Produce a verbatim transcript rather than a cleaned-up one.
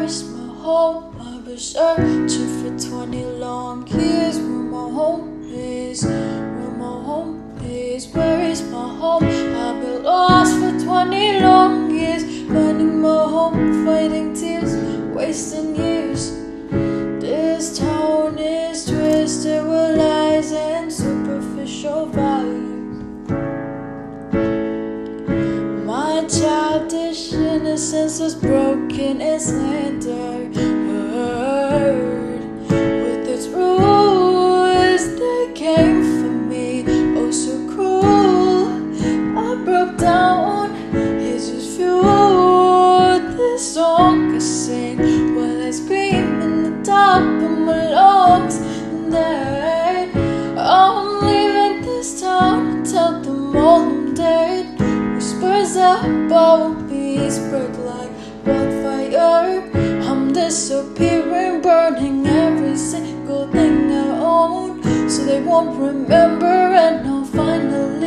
is my home? I've been searching for twenty long years. Where my home is, where my home is. Where is my home? I've been lost for twenty long years, finding my home, fighting tears, wasting years. This town is twisted with lies and superficial values. My childish innocence is broken and slandered, with its rules that came from me, oh so cruel. I broke down, it's just fuel. This song I sing while I scream in the top of my lungs. And I, I'm leaving this town, tell them all I'm dead. Whispers about me spread like wildfire. I'm disappearing, burning every single thing I own, so they won't remember, and I'll finally